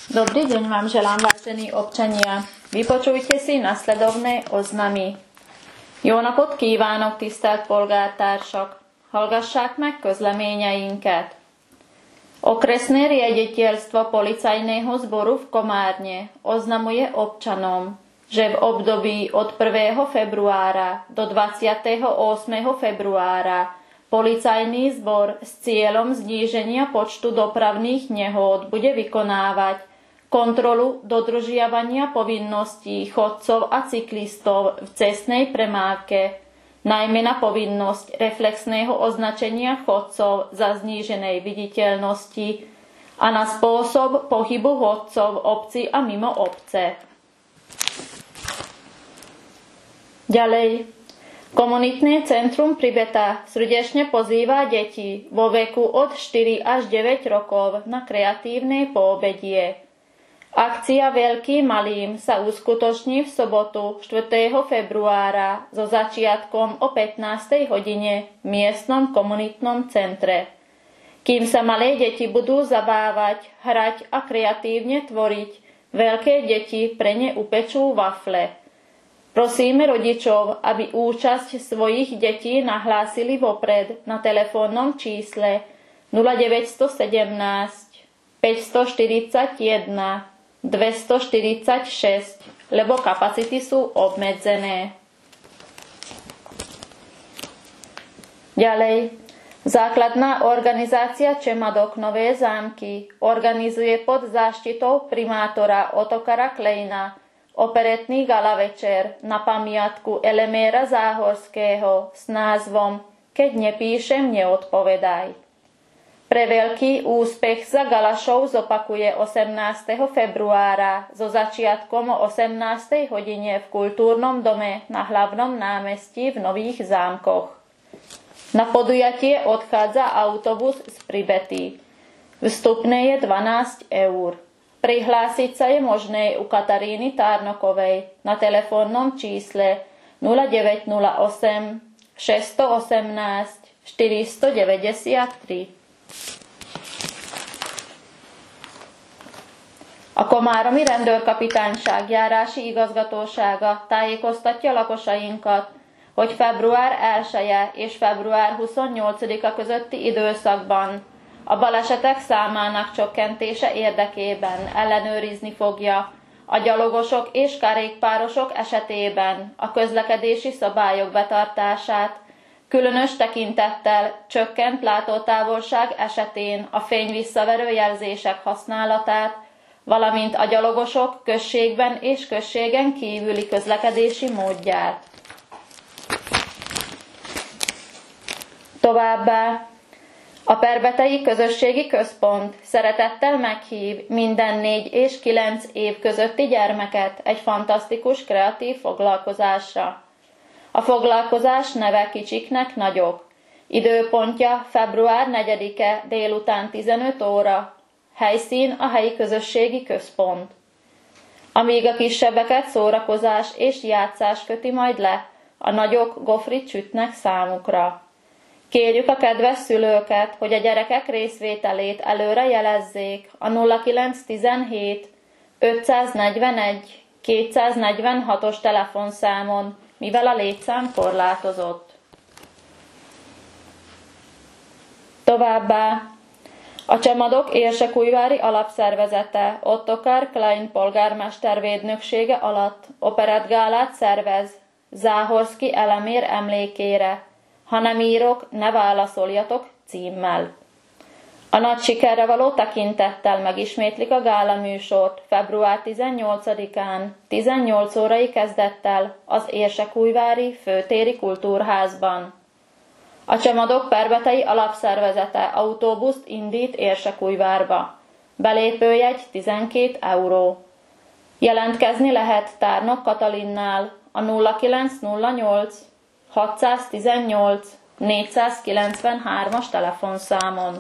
Dobrý deň vám želám, vážení občania. Vypočujte si nasledovné oznamy. Jó napot kívánok, tisztelt polgártársak! Hallgassák meg közleményeinket. Okresné riaditeľstvo policajného zboru v Komárne oznamuje občanom, že v období od 1. februára do 28. februára policajný zbor s cieľom zníženia počtu dopravných nehôd bude vykonávať kontrolu dodržiavania povinností chodcov a cyklistov v cestnej premávke, najmä na povinnosť reflexného označenia chodcov za zníženej viditeľnosti a na spôsob pohybu chodcov v obci a mimo obce. Ďalej. Komunitné centrum Pribeta srdečne pozýva deti vo veku od 4 až 9 rokov na kreatívne poobedie. Akcia Veľkým malým sa uskutoční v sobotu 4. februára so začiatkom o 15. hodine v miestnom komunitnom centre. Kým sa malé deti budú zabávať, hrať a kreatívne tvoriť, veľké deti pre ne upečú wafle. Prosíme rodičov, aby účasť svojich detí nahlásili vopred na telefónnom čísle 0917 541 246, lebo kapacity sú obmedzené. Ďalej. Základná organizácia Čemadok Nové Zámky organizuje pod záštitou primátora Otokara Klejna operetný gala večer na pamiatku Eleméra Záhorského s názvom Keď nepíšem, neodpovedaj. Pre veľký úspech sa gala show zopakuje 18. februára so začiatkom o 18. hodine v Kultúrnom dome na Hlavnom námestí v Nových Zámkoch. Na podujatie odchádza autobus z Pribety. Vstupné je 12 eur. Prihlásiť sa je možné u Kataríny Tárnokovej na telefónnom čísle 0908 618 493. A komáromi rendőrkapitányság járási igazgatósága tájékoztatja lakosainkat, hogy február 1-e és február 28-a közötti időszakban a balesetek számának csökkentése érdekében ellenőrizni fogja a gyalogosok és kerékpárosok esetében a közlekedési szabályok betartását, különös tekintettel csökkent látótávolság esetén a fényvisszaverő jelzések használatát, valamint a gyalogosok községben és községen kívüli közlekedési módját. Továbbá a Perbetei Közösségi Központ szeretettel meghív minden 4 és 9 év közötti gyermeket egy fantasztikus kreatív foglalkozásra. A foglalkozás neve Kicsiknek Nagyok. Időpontja február 4-e délután 15 óra. Helyszín a helyi közösségi központ. Amíg a kisebbeket szórakozás és játszás köti majd le, a nagyok gofrit sütnek számukra. Kérjük a kedves szülőket, hogy a gyerekek részvételét előre jelezzék a 0917 541 246-os telefonszámon, mivel a létszám korlátozott. Továbbá a Csemadok Érsekújvári Alapszervezete Ottokar Klein polgármester védnöksége alatt operettgálát szervez Záhorszky Elemér emlékére, Ha nem írok, ne válaszoljatok címmel. A nagy sikerre való tekintettel megismétlik a gála műsort február 18-án 18 órai kezdettel az Érsekújvári Főtéri Kultúrházban. A Csemadok Perbetei Alapszervezete autóbuszt indít Érsekújvárba. Belépőjegy 12 euró. Jelentkezni lehet Tárnok Katalinnál a 0908 618 493-as telefonszámon.